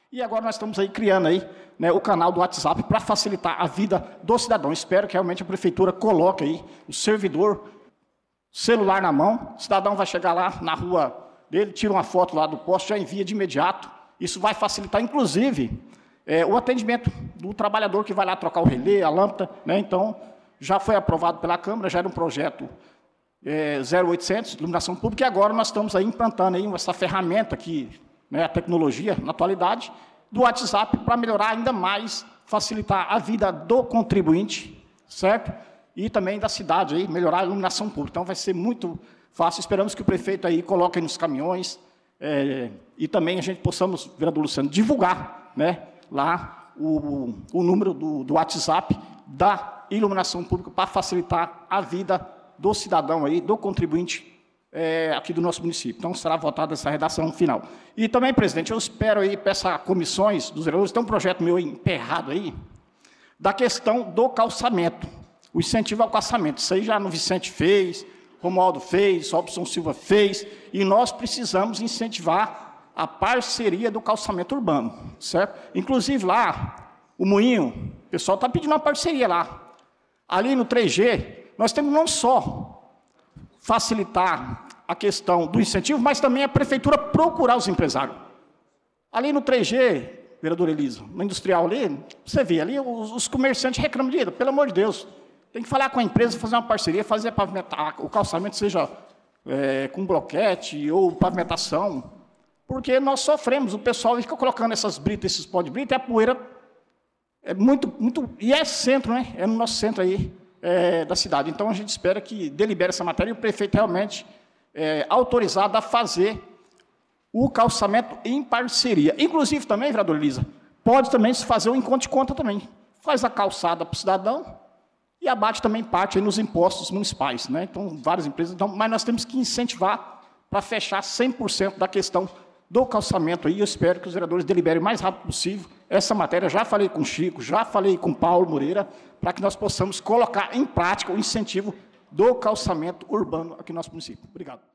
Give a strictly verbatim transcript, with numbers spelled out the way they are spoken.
E agora nós estamos aí criando aí, né, o canal do WhatsApp para facilitar a vida do cidadão. Espero que realmente a prefeitura coloque aí o servidor, celular na mão, o cidadão vai chegar lá na rua dele, tira uma foto lá do poste, já envia de imediato. Isso vai facilitar, inclusive, é, o atendimento do trabalhador que vai lá trocar o relé, a lâmpada, né? Então, já foi aprovado pela Câmara, já era um projeto é, zero oitocentos, iluminação pública, e agora nós estamos aí implantando aí essa ferramenta aqui, né, a tecnologia, na atualidade, do WhatsApp, para melhorar ainda mais, facilitar a vida do contribuinte, certo? E também da cidade, aí, melhorar a iluminação pública. Então, vai ser muito fácil. Esperamos que o prefeito aí coloque aí nos caminhões é, e também a gente possamos, vereador Luciano, divulgar, né, lá o, o número do, do WhatsApp da iluminação pública para facilitar a vida do cidadão, aí, do contribuinte é, aqui do nosso município. Então, será votada essa redação final. E também, presidente, eu espero aí, peço comissões dos vereadores, tem um projeto meu aí, emperrado aí, da questão do calçamento, o incentivo ao calçamento. Isso aí já no Vicente fez, Romualdo fez, Robson Silva fez, e nós precisamos incentivar a parceria do calçamento urbano, certo? Inclusive lá, o Moinho, o pessoal está pedindo uma parceria lá. Ali no três G, nós temos não só facilitar a questão do incentivo, mas também a prefeitura procurar os empresários. Ali no três G, vereador Elisa, no industrial ali, você vê ali, os, os comerciantes reclamam de, pelo amor de Deus, tem que falar com a empresa, fazer uma parceria, fazer pavimentar, o calçamento seja é, com bloquete ou pavimentação, porque nós sofremos, o pessoal fica colocando essas britas, esses pó de brita, e a poeira é muito, muito, e é centro, né? É no nosso centro aí, é, da cidade. Então, a gente espera que delibere essa matéria e o prefeito realmente é autorizado a fazer o calçamento em parceria. Inclusive, também, vereador Elisa, pode também se fazer o encontro de conta também. Faz a calçada para o cidadão e abate também parte aí nos impostos municipais, né? Então, várias empresas, então, mas nós temos que incentivar para fechar cem por cento da questão do calçamento aí. Eu espero que os vereadores deliberem o mais rápido possível essa matéria. Já falei com o Chico, já falei com o Paulo Moreira, para que nós possamos colocar em prática o incentivo do calçamento urbano aqui no nosso município. Obrigado.